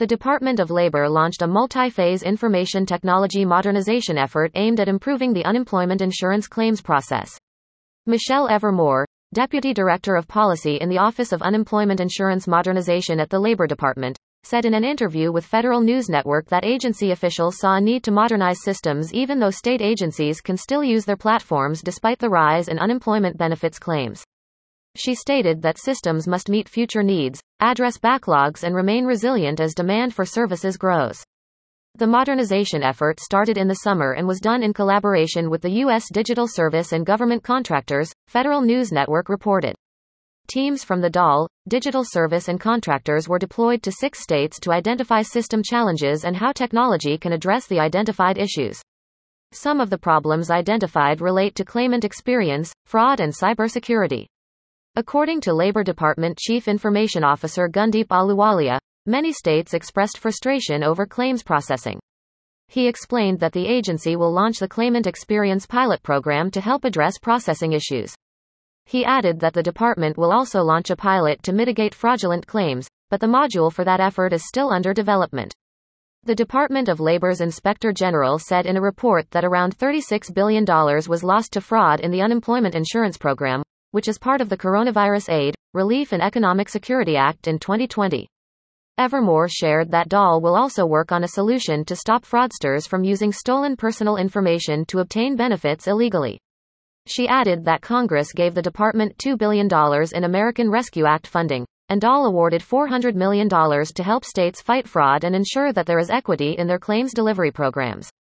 The Department of Labor launched a multi-phase information technology modernization effort aimed at improving the unemployment insurance claims process. Michelle Evermore, Deputy Director of Policy in the Office of Unemployment Insurance Modernization at the Labor Department, said in an interview with Federal News Network that agency officials saw a need to modernize systems even though state agencies can still use their platforms despite the rise in unemployment benefits claims. She stated that systems must meet future needs, address backlogs, and remain resilient as demand for services grows. The modernization effort started in the summer and was done in collaboration with the U.S. Digital Service and government contractors, Federal News Network reported. Teams from the DOL, Digital Service and contractors were deployed to 6 states to identify system challenges and how technology can address the identified issues. Some of the problems identified relate to claimant experience, fraud, and cybersecurity. According to Labor Department Chief Information Officer Gundeep Ahluwalia, many states expressed frustration over claims processing. He explained that the agency will launch the Claimant Experience pilot program to help address processing issues. He added that the department will also launch a pilot to mitigate fraudulent claims, but the module for that effort is still under development. The Department of Labor's Inspector General said in a report that around $36 billion was lost to fraud in the unemployment insurance program, which is part of the Coronavirus Aid, Relief and Economic Security Act in 2020. Evermore shared that DOL will also work on a solution to stop fraudsters from using stolen personal information to obtain benefits illegally. She added that Congress gave the department $2 billion in American Rescue Act funding, and DOL awarded $400 million to help states fight fraud and ensure that there is equity in their claims delivery programs.